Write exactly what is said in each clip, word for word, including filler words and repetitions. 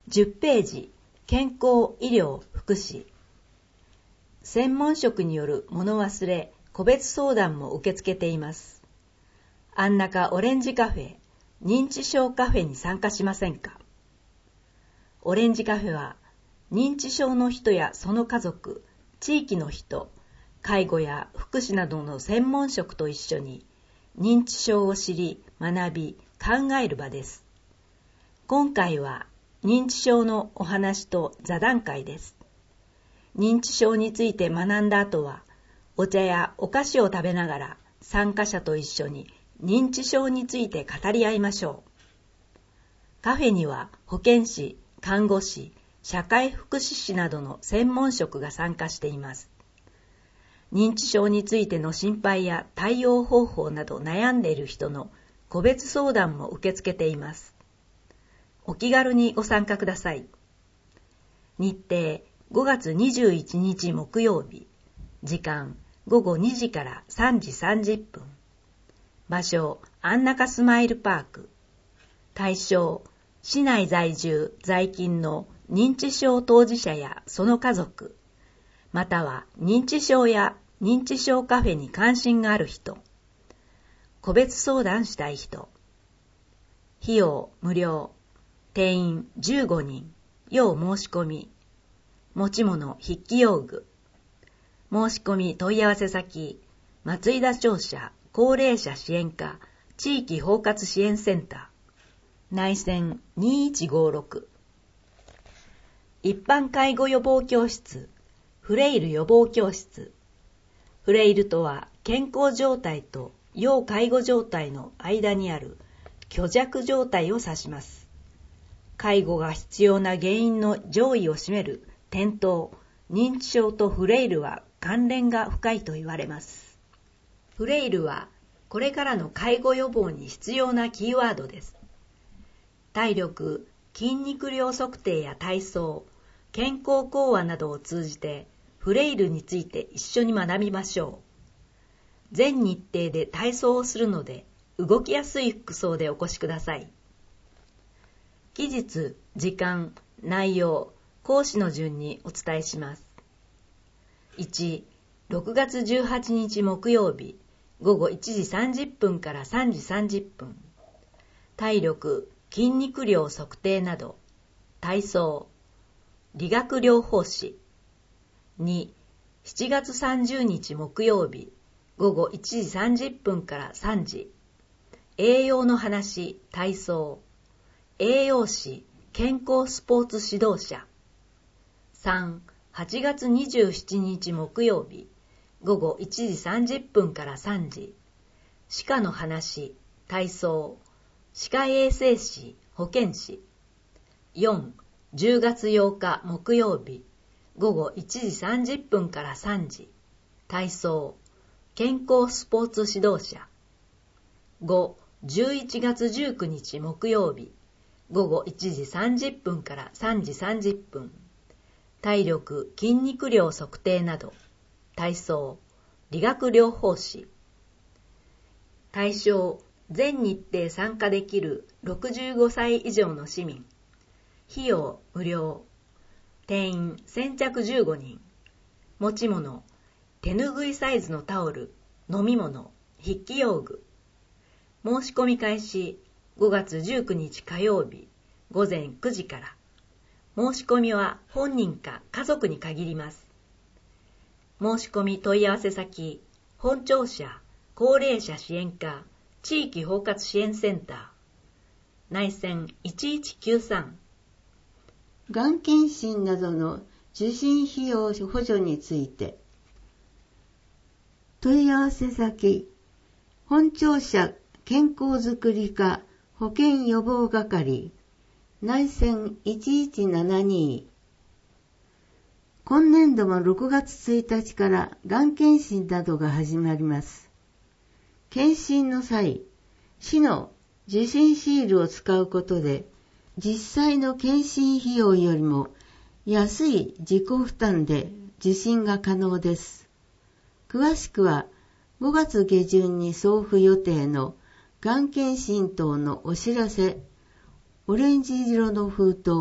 じゅっページ、健康医療福祉。専門職による物忘れ、個別相談も受け付けています。安中オレンジカフェ、認知症カフェに参加しませんか？オレンジカフェは、認知症の人やその家族、地域の人、介護や福祉などの専門職と一緒に、認知症を知り、学び、考える場です。今回は、認知症のお話と座談会です。認知症について学んだ後は、お茶やお菓子を食べながら参加者と一緒に認知症について語り合いましょう。カフェには保健師、看護師、社会福祉士などの専門職が参加しています。認知症についての心配や対応方法など悩んでいる人の個別相談も受け付けています。お気軽にご参加ください。日程ごがつにじゅういちにち木曜日。時間ごごにじからさんじさんじゅっぷん。場所安中スマイルパーク。対象市内在住在勤の認知症当事者やその家族、または認知症や認知症カフェに関心がある人、個別相談したい人。費用無料。定員じゅうごにん、要申し込み。持ち物筆記用具。申し込み問い合わせ先、松井田庁舎高齢者支援課地域包括支援センター、内線にいちごろく。一般介護予防教室、フレイル予防教室。フレイルとは健康状態と要介護状態の間にある虚弱状態を指します。介護が必要な原因の上位を占める転倒、認知症とフレイルは関連が深いと言われます。フレイルはこれからの介護予防に必要なキーワードです。体力、筋肉量測定や体操、健康講話などを通じてフレイルについて一緒に学びましょう。全日程で体操をするので動きやすい服装でお越しください。期日、時間、内容、講師の順にお伝えします。いち、ろくがつじゅうはちにち木曜日、ごごいちじさんじゅっぷんからさんじさんじゅっぷん。体力、筋肉量測定など、体操、理学療法士。に、しちがつさんじゅうにち木曜日、ごごいちじさんじゅっぷんからさんじ。栄養の話、体操。栄養士、健康スポーツ指導者。さん、はちがつにじゅうしちにち木曜日、ごごいちじさんじゅっぷんからさんじ。歯科の話、体操。歯科衛生士、保健師。よん、じゅうがつようか木曜日、ごごいちじさんじゅっぷんからさんじ。体操。健康スポーツ指導者。ご、じゅういちがつじゅうくにち木曜日、ごごいちじさんじゅっぷんからさんじさんじゅっぷん。体力、筋肉量測定など、体操、理学療法士。対象、全日程参加できるろくじゅうごさい以上の市民。費用無料。定員先着じゅうごにん。持ち物、手ぬぐいサイズのタオル、飲み物、筆記用具。申し込み開始ごがつじゅうくにち火曜日ごぜんくじから。申し込みは本人か家族に限ります。申し込み問い合わせ先、本庁舎高齢者支援課地域包括支援センター、内線いちいちきゅうさん。 がん検診などの受診費用補助について。問い合わせ先、本庁舎健康づくり課保健予防係、内線いちいちななに。今年度もろくがつついたちからがん検診などが始まります。検診の際、市の受診シールを使うことで、実際の検診費用よりも安い自己負担で受診が可能です。詳しくはごがつげじゅんに送付予定のがん検診等のお知らせ、オレンジ色の封筒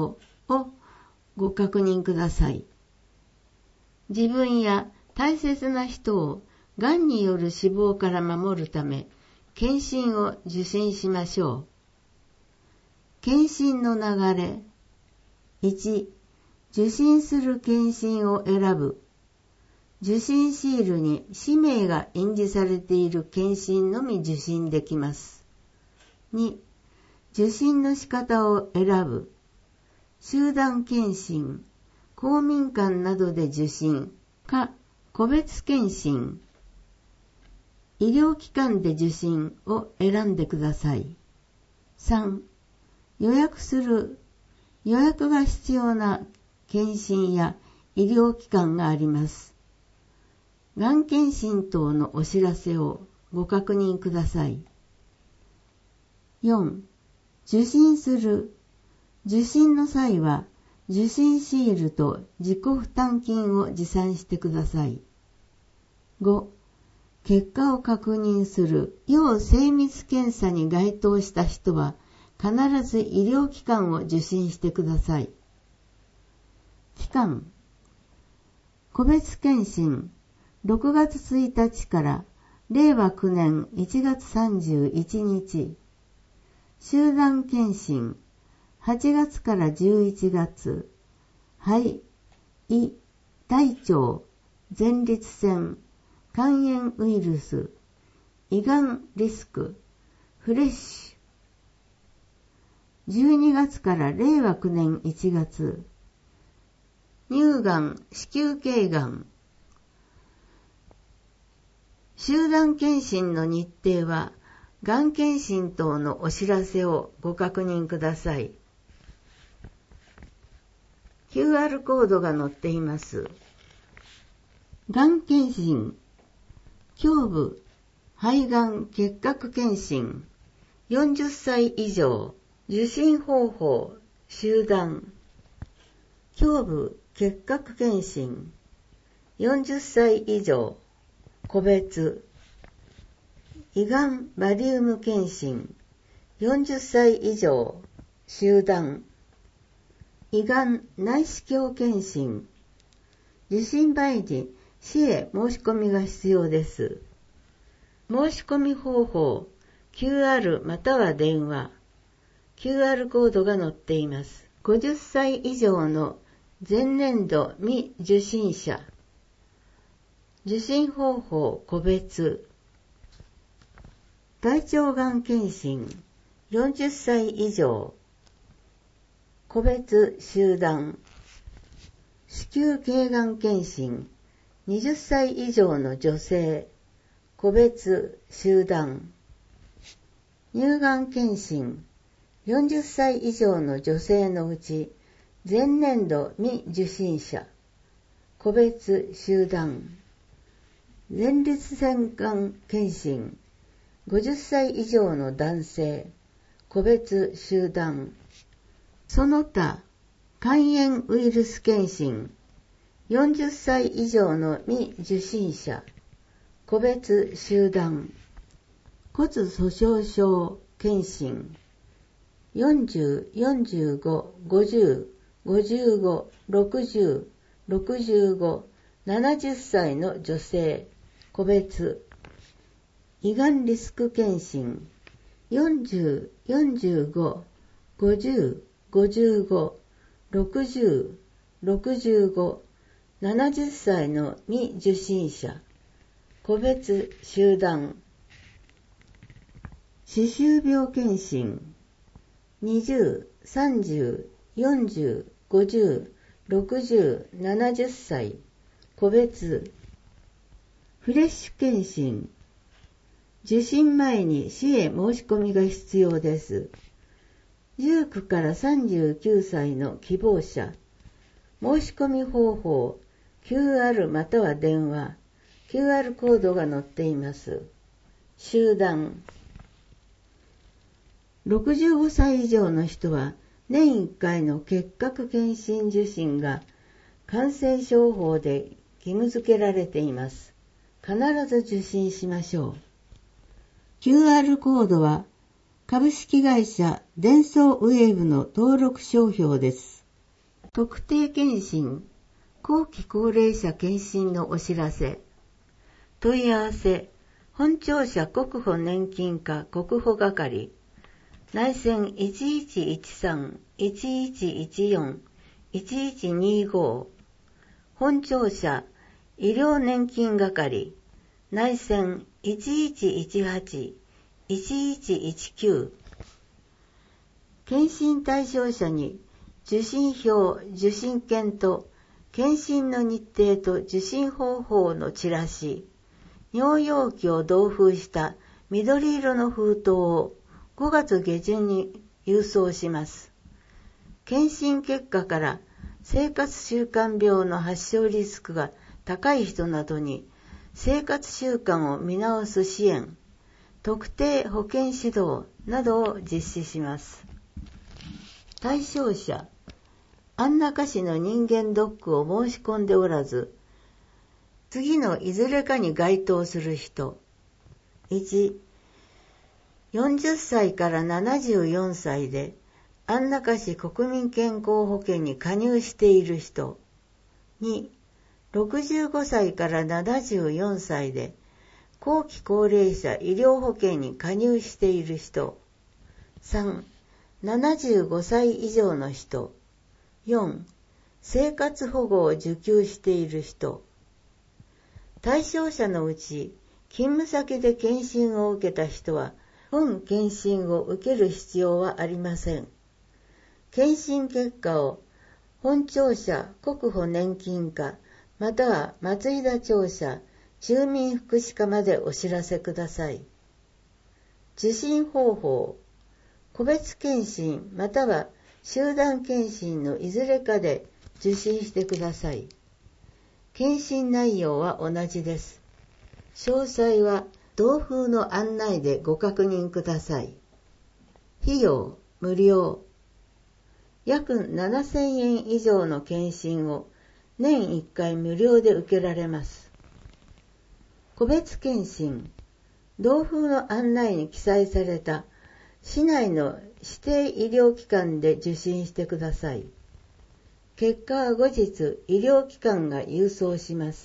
をご確認ください。自分や大切な人をがんによる死亡から守るため、検診を受診しましょう。検診の流れ。いち、受診する検診を選ぶ。受診シールに氏名が印字されている検診のみ受診できます。に、受診の仕方を選ぶ。集団検診、公民館などで受診か個別検診、医療機関で受診を選んでください。さん、予約する。予約が必要な検診や医療機関があります。がん検診等のお知らせをご確認ください。よん、受診する。受診の際は受診シールと自己負担金を持参してください。ご、結果を確認する。要精密検査に該当した人は必ず医療機関を受診してください。期間。個別検診、ろくがつついたちかられいわきゅうねんいちがつさんじゅういちにち。集団検診、はちがつからじゅういちがつ。肺、胃、大腸、前立腺、肝炎ウイルス、胃がんリスク、フレッシュ。じゅうにがつかられいわきゅうねんいちがつ。乳がん、子宮頸がん。集団検診の日程は、がん検診等のお知らせをご確認ください。キューアール コードが載っています。がん検診、胸部、肺がん結核検診、よんじゅっさい以上、受診方法、集団、胸部結核検診、よんじゅっさい以上、個別、胃がんバリウム検診、よんじゅっさい以上、集団、胃がん内視鏡検診、受診前に市へ申し込みが必要です。申し込み方法、キューアール または電話、キューアール コードが載っています。ごじゅっさい以上の前年度未受診者、受診方法個別、大腸がん検診、よんじゅっさい以上、個別集団、子宮頸がん検診、はたち以上の女性、個別集団、乳がん検診、よんじゅっさい以上の女性のうち、前年度未受診者、個別集団、前立腺がん検診、ごじゅっさい以上の男性、個別集団、その他、肝炎ウイルス検診、よんじゅっさい以上の未受診者、個別集団、骨粗鬆症検診、よんじゅう、よんじゅうご、ごじゅう、ごじゅうご、ろくじゅう、ろくじゅうご、ななじゅっさいの女性、個別、胃がんリスク検診、よんじゅう、よんじゅうご、ごじゅう、ごじゅうご、ろくじゅう、ろくじゅうご、ななじゅっさいの未受診者、個別集団、歯周病検診、にじゅう、さんじゅう、よんじゅう、ごじゅう、ろくじゅう、ななじゅっさい、個別、フレッシュ検診、受診前に市へ申し込みが必要です。じゅうきゅうからさんじゅうきゅうさいの希望者、申し込み方法、キューアール または電話、キューアール コードが載っています。集団、ろくじゅうごさい以上の人は年いっかいの結核検診受診が感染症法で義務付けられています。必ず受診しましょう。キューアール コードは株式会社デンソーウェーブの登録商標です。 特定健診、後期高齢者健診のお知らせ。問い合わせ、本庁舎国保年金課国保係、内線 いちいちいちさん いちいちいちよん いちいちにご、本庁舎医療年金係、内線 いちいちいちはち いちいちいちきゅう。検診対象者に受診票、受診券と検診の日程と受診方法のチラシ、尿容器を同封した緑色の封筒をごがつ下旬に郵送します。検診結果から生活習慣病の発症リスクが高い人などに生活習慣を見直す支援、特定保健指導などを実施します。対象者、安中市の人間ドックを申し込んでおらず、次のいずれかに該当する人。いち、よんじゅっさいからななじゅうよんさいで安中市国民健康保険に加入している人。に、ろくじゅうごさいからななじゅうよんさいで後期高齢者医療保険に加入している人。さん、ななじゅうごさい以上の人。よん、生活保護を受給している人。対象者のうち、勤務先で検診を受けた人は、本検診を受ける必要はありません。検診結果を本庁舎国保年金課または松井田庁舎住民福祉課までお知らせください。受診方法、個別検診または集団検診のいずれかで受診してください。検診内容は同じです。詳細は同封の案内でご確認ください。費用無料。約ななせんえん以上の検診を年いっかい無料で受けられます。個別検診、同封の案内に記載された市内の指定医療機関で受診してください。結果は後日医療機関が郵送します。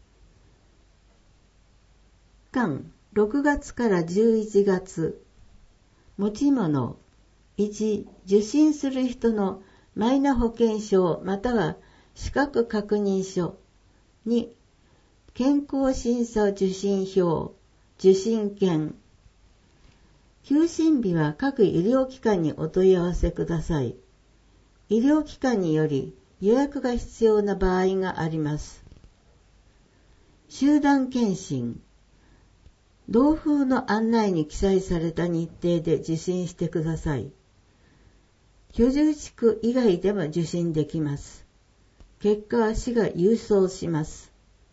期間ろくがつからじゅういちがつ。持ち物いち、受診する人のマイナ保険証または資格確認書。に、健康審査受診票、受診券。休診日は各医療機関にお問い合わせください。医療機関により予約が必要な場合があります。集団検診。同封の案内に記載された日程で受診してください。居住地区以外でも受診できます。結果は市が郵送します。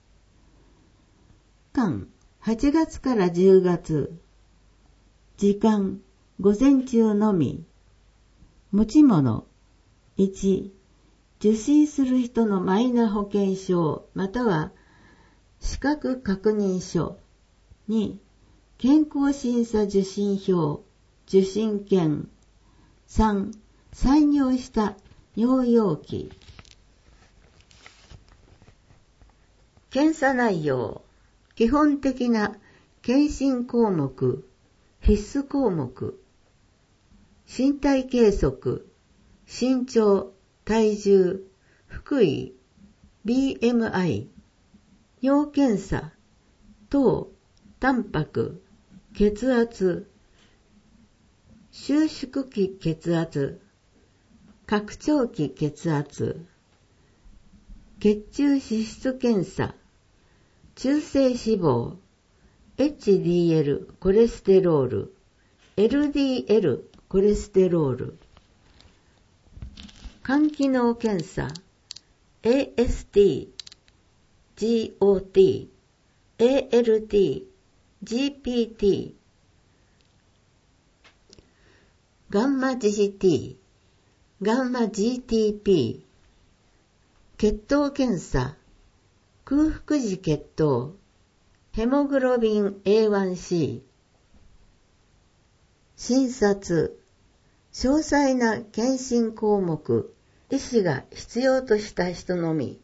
間はちがつからじゅうがつ。時間午前中のみ。持ち物いち、受診する人のマイナ保険証または資格確認書。に、健康審査受診票、受診券。さん、採尿した尿容器。検査内容、基本的な検診項目、必須項目、身体計測、身長、体重、腹囲、ビーエムアイ、尿検査、糖、タンパク、血圧、収縮期血圧、拡張期血圧、血中脂質検査、中性脂肪、エイチディーエル コレステロール、エルディーエル コレステロール、肝機能検査、エーエスティー、ジーオーティー、エーエルティー、ジーピーティー、ガンマ ジーティー、ガンマ ジーティーピー、血糖検査、空腹時血糖、ヘモグロビン エーワンシー、診察、詳細な検診項目、 医師が必要とした人のみ。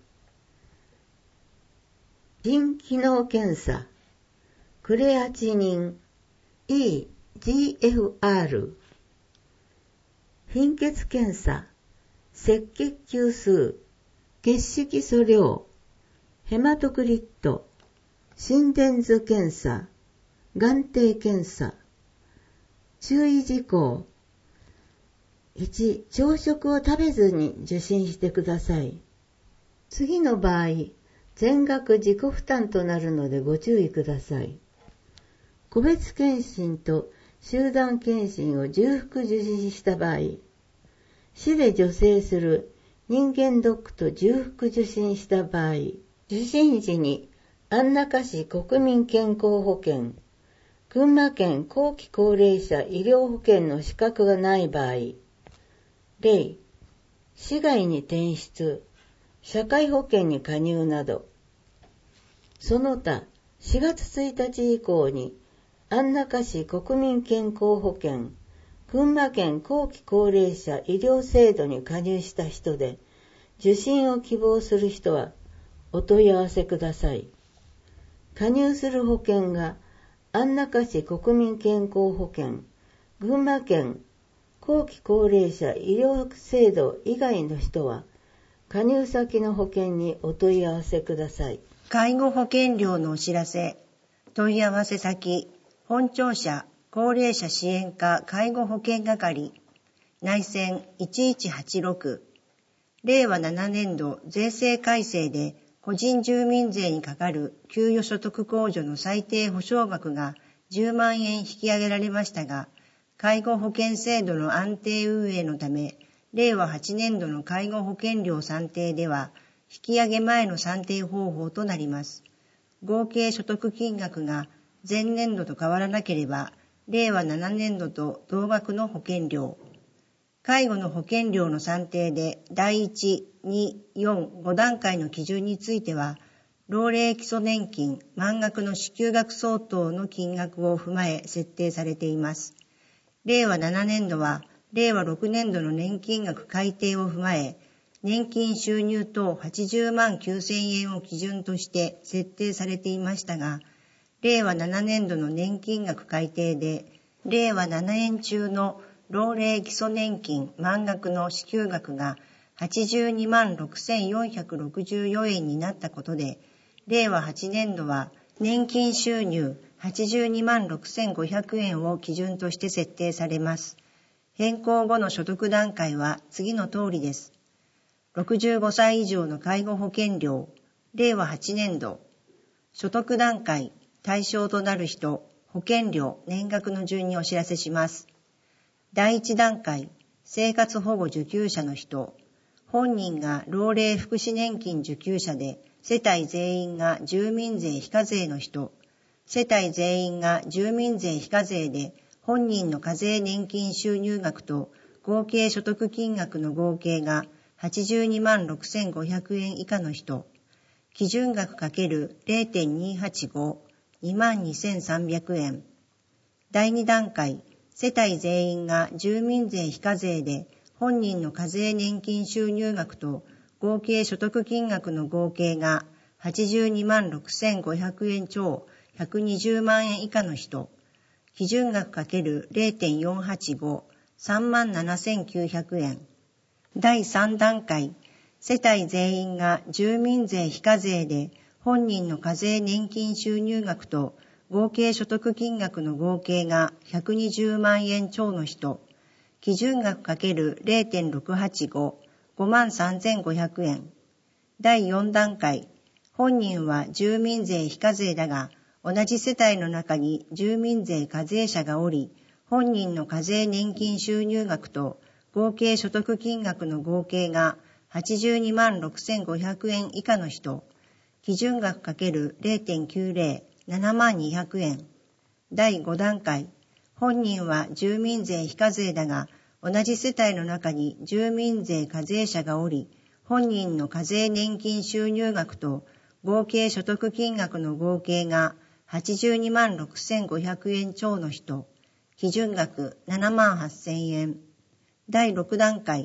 腎機能検査、クレアチニン、イージーエフアール、貧血検査、赤血球数、血色素量、ヘマトクリット、心電図検査、眼底検査。注意事項。いち、朝食を食べずに受診してください。次の場合、全額自己負担となるのでご注意ください。個別検診と集団検診を重複受診した場合、市で助成する人間ドックと重複受診した場合、受診時に安中市国民健康保険、群馬県後期高齢者医療保険の資格がない場合、例、市外に転出、社会保険に加入など、その他しがつついたち以降に安中市国民健康保険、群馬県後期高齢者医療制度に加入した人で、受診を希望する人はお問い合わせください。加入する保険が安中市国民健康保険、群馬県後期高齢者医療制度以外の人は、加入先の保険にお問い合わせください。 介護保険料のお知らせ。問い合わせ先、本庁舎高齢者支援課介護保険係、内線いちいちはちろく。令和ななねん度税制改正で個人住民税にかかる給与所得控除の最低保障額がじゅうまんえん引き上げられましたが、介護保険制度の安定運営のため、令和はちねん度の介護保険料算定では、引き上げ前の算定方法となります。合計所得金額が前年度と変わらなければ、令和ななねん度と同額の保険料。介護の保険料の算定でだいいち、に、よん、ご段階の基準については、老齢基礎年金満額の支給額相当の金額を踏まえ設定されています。令和ななねん度は、令和ろくねん度の年金額改定を踏まえ、年金収入等はちじゅうまんきゅうせんえんを基準として設定されていましたが、令和ななねん度の年金額改定で、令和ななねん中の老齢基礎年金満額の支給額がはちじゅうにまんろくせんよんひゃくろくじゅうよんえんになったことで、令和はちねん度は年金収入はちじゅうにまんろくせんごひゃくえんを基準として設定されます。変更後の所得段階は次の通りです。ろくじゅうごさい以上の介護保険料、令和はちねん度、所得段階、対象となる人、保険料、年額の順にお知らせします。だいいち段階、生活保護受給者の人、本人が老齢福祉年金受給者で、世帯全員が住民税非課税の人、世帯全員が住民税非課税で、本人の課税年金収入額と合計所得金額の合計がはちじゅうにまんろくせんごひゃくえん以下の人、基準額 ×れいてんにはちご、にまんにせんさんびゃくえん。だいに段階、世帯全員が住民税非課税で、本人の課税年金収入額と合計所得金額の合計がはちじゅうにまんろくせんごひゃくえん超ひゃくにじゅうまんえん以下の人、基準額 ×れいてんよんはちご、さんまんななせんきゅうひゃくえん。だいさん段階、世帯全員が住民税非課税で、本人の課税年金収入額と合計所得金額の合計がひゃくにじゅうまんえん超の人、基準額 ×れいてんろくはちご、ごまんさんぜんごひゃくえん。だいよん段階、本人は住民税非課税だが、同じ世帯の中に住民税課税者がおり、本人の課税年金収入額と合計所得金額の合計がはちじゅうにまんろくせんごひゃくえん以下の人、基準額 ×れいてんきゅうぜろ、ななまんにひゃくえん。だいご段階、本人は住民税非課税だが、同じ世帯の中に住民税課税者がおり、本人の課税年金収入額と合計所得金額の合計がはちじゅうにまんろくせんごひゃくえん超の人、基準額ななまんはっせんえん。だいろく段階、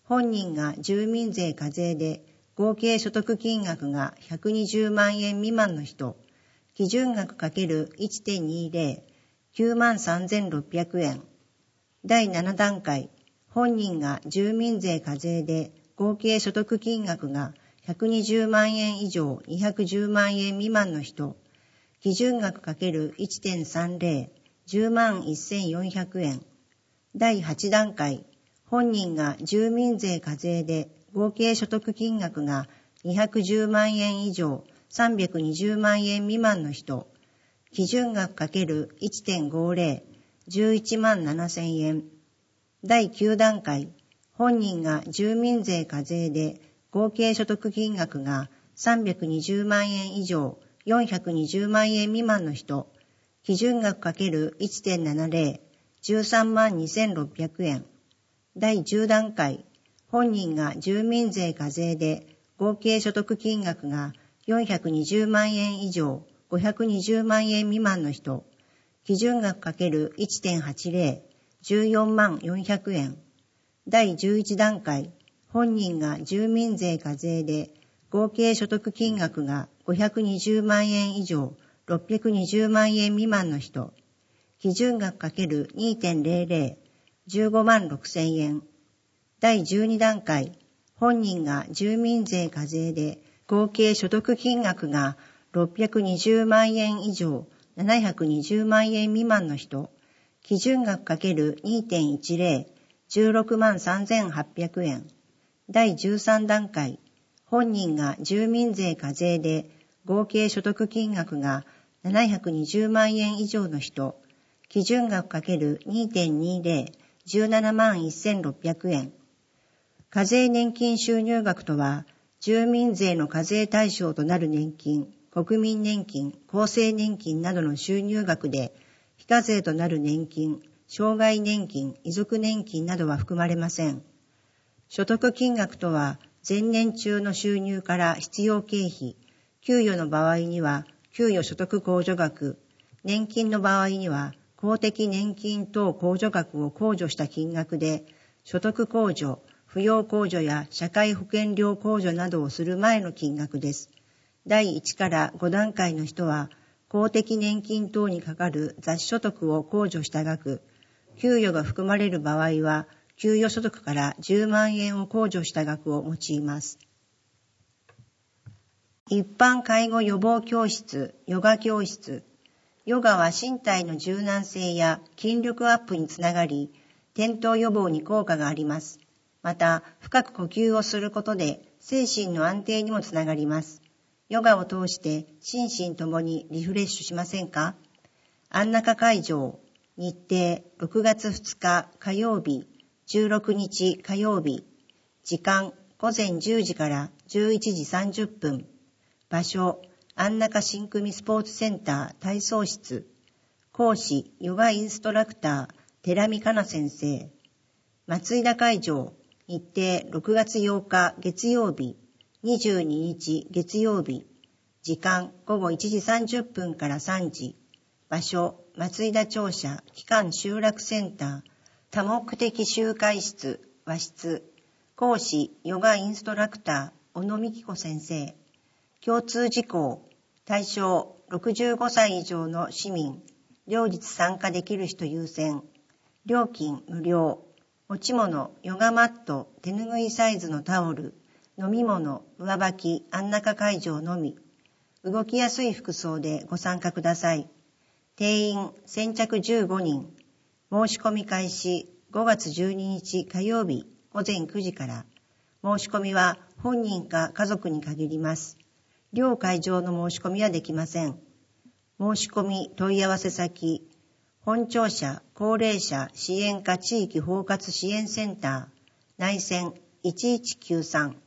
本人が住民税課税で合計所得金額がひゃくにじゅうまんえん未満の人、基準額 ×いちてんにじゅう、きゅうまんさんぜんろっぴゃくえん。だいなな段階、本人が住民税課税で合計所得金額がひゃくにじゅうまんえん以上にひゃくじゅうまんえん未満の人、基準額 ×いちてんさんじゅう、じゅうまんせんよんひゃくえん。だいはち段階、本人が住民税課税で合計所得金額がにひゃくじゅうまんえん以上さんびゃくにじゅうまんえん未満の人、基準額 ×いちてんごじゅう、じゅういちまんななせんえん。だいきゅう段階、本人が住民税課税で合計所得金額がさんびゃくにじゅうまんえん以上よんひゃくにじゅうまんえん未満の人、基準額 ×いちてんななじゅう、じゅうさんまんにせんろっぴゃくえん。だいじゅう段階、本人が住民税課税で合計所得金額がよんひゃくにじゅうまんえん以上ごひゃくにじゅうまんえん未満の人、基準額 ×いちてんはちじゅう、じゅうよんまんよんひゃくえん。だいじゅういち段階、本人が住民税課税で合計所得金額がごひゃくにじゅうまんえん以上ろっぴゃくにじゅうまんえん未満の人、基準額 ×にてんぜろぜろ、じゅうごまんろくせんえん。だいじゅうに段階、本人が住民税課税で合計所得金額がろっぴゃくにじゅうまんえん以上ななひゃくにじゅうまんえん未満の人、基準額 ×にてんいちぜろ、じゅうろくまんさんぜんはっぴゃくえん。だいじゅうさん段階、本人が住民税課税で合計所得金額がななひゃくにじゅうまんえん以上の人、基準額 ×にてんにじゅう、じゅうななまんせんろっぴゃくえん。課税年金収入額とは、住民税の課税対象となる年金、国民年金、厚生年金などの収入額で、非課税となる年金、障害年金、遺族年金などは含まれません。所得金額とは、前年中の収入から必要経費、給与の場合には、給与所得控除額、年金の場合には、公的年金等控除額を控除した金額で、所得控除、扶養控除や社会保険料控除などをする前の金額です。だいいちからご段階の人は、公的年金等にかかる雑所得を控除した額、給与が含まれる場合は、給与所得からじゅうまんえんを控除した額を用います。一般介護予防教室、ヨガ教室。ヨガは身体の柔軟性や筋力アップにつながり、転倒予防に効果があります。また、深く呼吸をすることで精神の安定にもつながります。ヨガを通して心身ともにリフレッシュしませんか？安中会場、日程ろくがつふつか火曜日、じゅうろくにち火曜日、時間ごぜんじゅうじからじゅういちじさんじゅっぷん、場所安中新組スポーツセンター体操室、講師ヨガインストラクター寺見香奈先生、松井田会場、日程ろくがつようか月曜日、にじゅうににち月曜日、時間ごごいちじさんじゅっぷんからさんじ、場所松井田庁舎機関集落センター多目的集会室和室、講師ヨガインストラクター小野美希子先生、共通事項対象ろくじゅうごさい以上の市民、両日参加できる人優先、料金無料、持ち物ヨガマット手ぬぐいサイズのタオル、飲み物上履き安中会場のみ、動きやすい服装でご参加ください。定員先着じゅうごにん、申し込み開始ごがつじゅうににち火曜日ごぜんくじから、申し込みは本人か家族に限ります。両会場の申し込みはできません。申し込み問い合わせ先、本庁舎高齢者支援課地域包括支援センター、内線いちいちきゅうさん